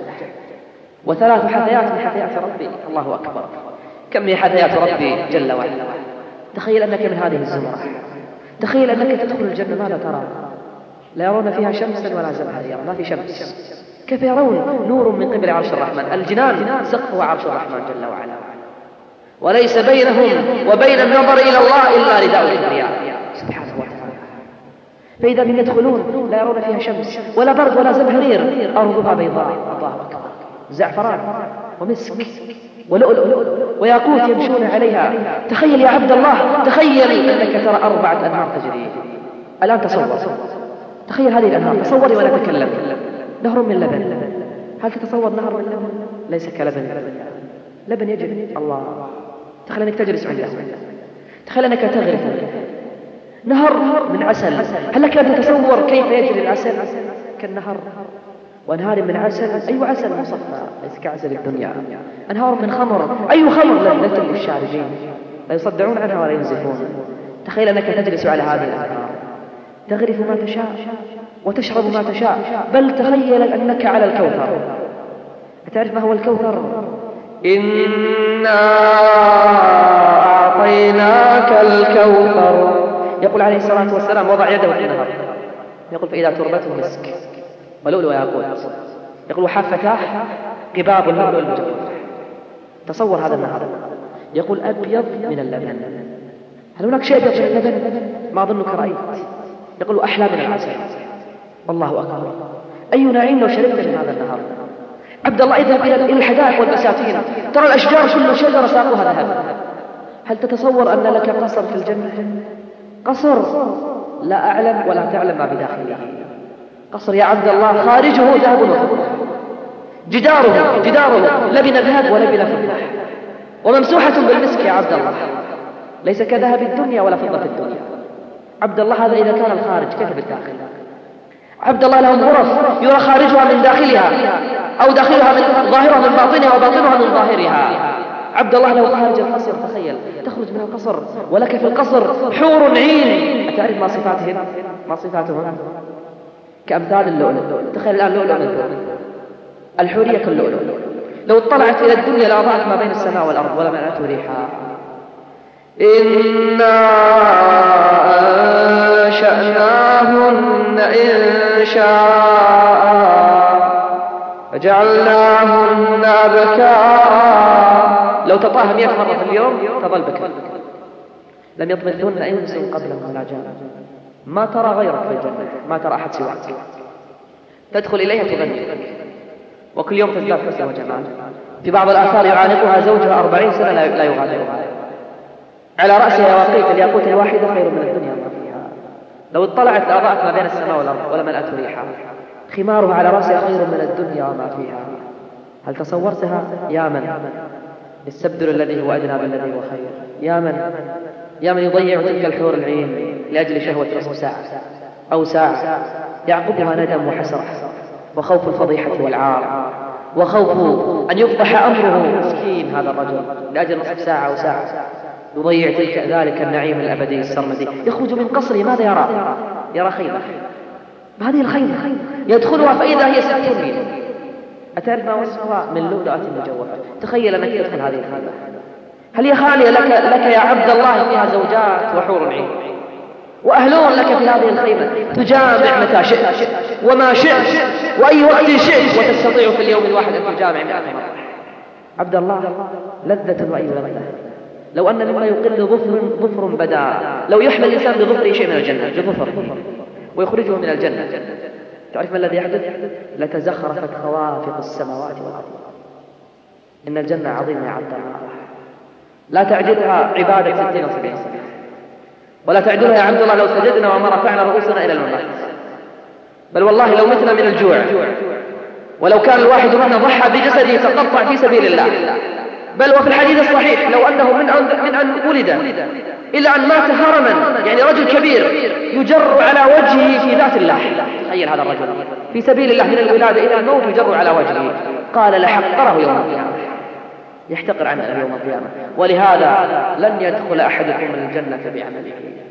وثلاث حثيات من حثيات ربي. الله أكبر، كم من حثيات ربي جل وعلا. تخيل أنك من هذه الزمرة، تخيل أنك تدخل الجنة ماذا ترى؟ لا يرون فيها شمسا ولا زمهريرا، ما في شمس. كيف يرون؟ نور من قبل عرش الرحمن. الجنان سقف عرش الرحمن جل وعلا، وليس بينهم وبين النظر إلى الله إلا رداء الكبرياء. فإذا هم يدخلون لا يرون فيها شمس ولا برد ولا زمهرير، أرضها بيضاء، الله أكبر، زعفران ومسك ولؤلؤ وياقوت يمشون عليها. تخيل يا عبد الله، تخيل أنك ترى أربعة أنهار تجري الآن. تصور تخيل هذه الأنهار، تصوري ولا تكلم. نهر من لبن، هل تتصور نهر من لبن؟ ليس كلبن، لبن يجري. الله، تخيل أنك تجلس عنده، تخيل أنك تغرف نهر من عسل. هل لك أن تتصور كيف يجري العسل؟ كالنهر، وأنهار من عسل، أي عسل مصفى ليس كعسل الدنيا. أنهار من خمر، أي خمر لذة للشاربين، لا يصدعون عنها ولا ينزفون. تخيل أنك تجلس على هذه الأنهار، تغرف ما تشاء وتشرب ما تشاء، بل تخيل أنك على الكوثر. أتعرف ما هو الكوثر؟ إنا أعطيناك الكوثر. يقول عليه الصلاة والسلام وضع يده في النهر، يقول فإذا تربته مسك ولؤلؤ وياقوت، يقول وحافتاه قباب اللؤلؤ المجوف. تصور هذا النهر، يقول أبيض من اللبن. هل هناك شيء أبيض من اللبن؟ ما أظنك رأيت. يقول أحلى من العسل. الله أكبر، أي نعيم لو شربت من هذا النهر. عبد الله إذا إلى الحدائق والبساتين ترى الأشجار كل شجرة ساقها ذهب. هل تتصور أن لك قصر في الجنة؟ قصر لا أعلم ولا تعلم ما بداخله. قصر يا عبد الله خارجه ذهب وفضة، جداره جداره لبن ذهب ولبن فضة، وممسوحة بالمسك يا عبد الله، ليس كذهب الدنيا ولا فضة الدنيا. عبد الله هذا إذا كان الخارج، كيف بالداخل؟ عبد الله لهم غرف يرى خارجها من داخلها، أو داخلها من ظاهرها من باطنها وباطنها من ظاهرها. عبد الله لو خارج القصر، تخيل تخرج من القصر ولك في القصر حور عين. أتعرف ما صفاتهم؟ ما صفاتهم؟ كأمثال اللؤلؤ. تخيل الآن لؤلؤ من فوق، الحورية كاللؤلؤ، لو اطلعت إلى الدنيا لأضاءت ما بين السماء والأرض ولا ملأته ريحا. إنا أنشأناهن إنشاء فجعلناهن أبكارا. لو تطاها مئة مرة في اليوم تظل بكر، لم يطمثهن إنس قبلهم ولا جان. ما ترى غيرك في الجنة، ما ترى أحد سواك. تدخل إليها تغني، وكل يوم تزداد حسن وجمال. في بعض الآثار يعانقها زوجها أربعين سنة لا يغادرها، على رأسها يواقيت، الياقوت الواحدة خير من الدنيا وما فيها. لو اطلعت لأضاءت ما بين السماء والأرض ولا ملأته ريحا. خمارها على رأسها خير من الدنيا وما فيها. هل تصورتها؟ يا من يستبدل الذي هو أدنى بالذي هو خير. يا من يا من يضيع تلك الحور العين لأجل شهوة نصف ساعة أو ساعة يعقبها ندم وحسرة وخوف الفضيحة والعار، وخوف أن يفضح أمره. مسكين هذا الرجل لأجل نصف ساعة أو ساعة يضيع تلك ذلك النعيم الأبدي السرمدي. يخرج من قصره ماذا يرى؟ يرى خيمة. هذه الخيمة يدخلها فإذا هي ست ميل. أتعرف ما وصفها؟ من لؤلؤة مجوفة. تخيل أنك تدخل هذه الخيمة، هل هي خالية لك, لك يا عبد الله؟ فيها زوجات وحور عين وأهلون لك في هذه الخيمة، تجامع متى شئت وما شئت وأي وقت شئت، وتستطيع في اليوم الواحد أن تجامع مئة مرة. عبد الله لذة وأي لذة. لو أن مما يقل ظفر ظفر بدا، لو يحمل الإنسان بظفره شيء من الجنة بظفر ويخرجه من الجنة، تعرف ما الذي يحدث؟ لتزخرفت خوافق السماوات والأرض. إن الجنة عظيمة يا عبد الله، لا تعجلها عبادة ستين وسبعين سنة، ولا تعجلها يا عبد الله لو سجدنا وما رفعنا رؤوسنا إلى الممات. بل والله لو متنا من الجوع، ولو كان الواحد منا ضحى بجسده تقطع في سبيل الله. بل وفي الحديث الصحيح لو أنه من أن, من أن ولد إلى أن مات هرما، يعني رجل كبير يجر على وجهه في ذات الله. تخيل هذا الرجل في سبيل الله من الولادة إلى الموت يجر على وجهه، قال لحقره يوم القيامة، يحتقر عمله يوم القيامة. ولهذا لن يدخل أحدكم من الجنة بعمله.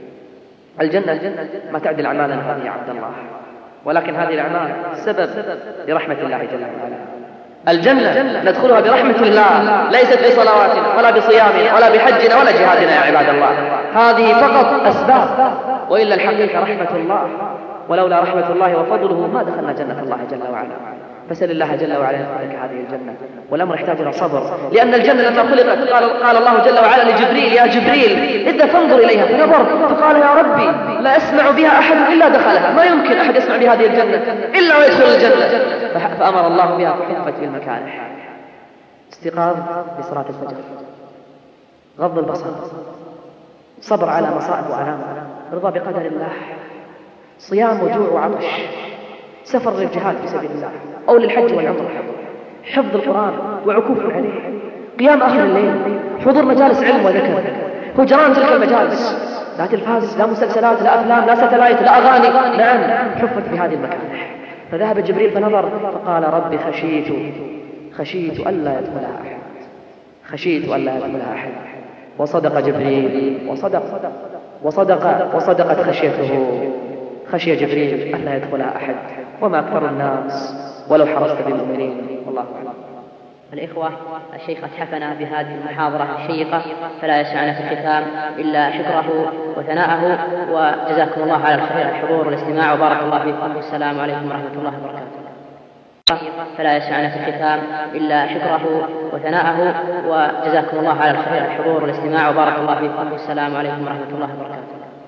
الجنة ما تعدل أعمالنا هذه يا عبد الله، ولكن هذه الأعمال سبب لرحمة الله جل وعلا. الجنة ندخلها برحمة الله، ليست بصلواتنا ولا بصيامنا ولا بحجنا ولا جهادنا يا عباد الله. هذه فقط أسباب، وإلا الحقيقة رحمة الله، ولولا رحمة الله وفضله ما دخلنا جنة الله جل وعلا. فسل الله جل وعلا يدخلك هذه الجنة. والأمر يحتاج إلى صبر، لأن الجنة لما خلقت قال, قال الله جل وعلا لجبريل: يا جبريل إذا فانظر إليها، فنظر فقال: يا ربي لا أسمع بها أحد إلا دخلها، ما يمكن أحد يسمع بهذه الجنة إلا ويدخل الجنة. فأمر الله بها فحفت بالمكارح: استيقاظ لصلاة الفجر، غض البصر، صبر على مصائب وآلام، رضا بقدر الله، صيام وجوع وعطش، سفر للجهاد في سبيل الله أو للحج والعمرة، حفظ القرآن وعكوف عليه، قيام آخر الليل، حضور مجالس علم وذكر، هجران تلك المجالس، لا تلفاز، لا مسلسلات، لا أفلام، لا ستلايت، لا أغاني. نعم، حفت بهذه المكانح. فذهب جبريل فنظر فقال: ربي خشيت خشيت ألا يدخلها أحد، خشيت ألا يدخلها أحد. وصدق جبريل وصدق وصدق وصدقت خشيته، خشي جبريل ألا يدخلها أحد، وما أكثر الناس ولو حرصت بالمؤمنين. والله أعلم. الإخوة، الشيخ أتحفنا بهذه المحاضرة الشيقة، فلا يسعنا في الختام إلا شكره وثناءه، وجزاكم الله على الخير الحضور والاستماع، وبارك الله فيكم، والسلام عليكم ورحمة الله وبركاته. فلا يسعنا في الختام إلا شكره وثناءه، وجزاكم الله على الخير الحضور والاستماع، وبارك الله فيكم، والسلام عليكم ورحمة الله وبركاته.